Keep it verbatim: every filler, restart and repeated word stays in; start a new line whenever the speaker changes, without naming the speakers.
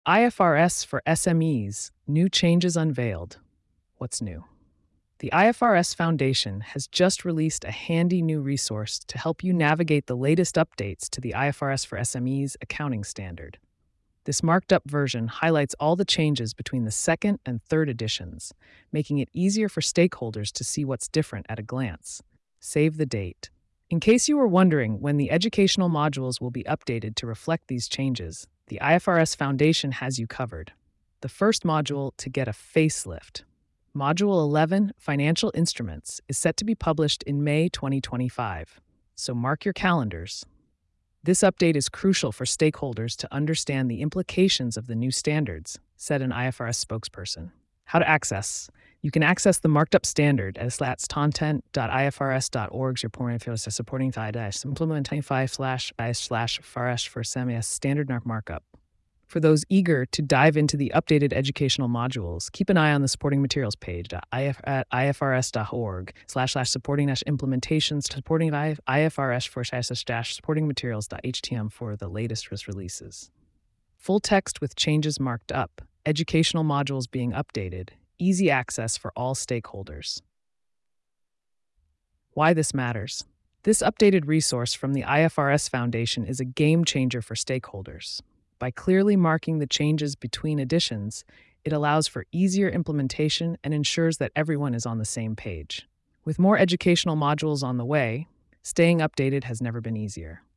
I F R S for S M Es, new changes unveiled. What's new? The I F R S Foundation has just released a handy new resource to help you navigate the latest updates to the I F R S for S M Es accounting standard. This marked up version highlights all the changes between the second and third editions, making it easier for stakeholders to see what's different at a glance. Save the date. In case you were wondering when the educational modules will be updated to reflect these changes, the I F R S Foundation has you covered. The first module to get a facelift. Module eleven, Financial Instruments, is set to be published in May twenty twenty-five, so mark your calendars. This update is crucial for stakeholders to understand the implications of the new standards, said an I F R S spokesperson. How to access. You can access the marked up standard at slatscontent dot I F R S dot org's report supporting implement twenty-five slash I slash F R S for semi standard markup. For those eager to dive into the updated educational modules, keep an eye on the supporting materials page at I F R S dot org slash slash supporting dash implementations supporting I F R S for dash supporting materials dot H T M for the latest releases. Full text with changes marked up, educational modules being updated, easy access for all stakeholders. Why this matters. This updated resource from the I F R S Foundation is a game changer for stakeholders. By clearly marking the changes between editions, it allows for easier implementation and ensures that everyone is on the same page. With more educational modules on the way, staying updated has never been easier.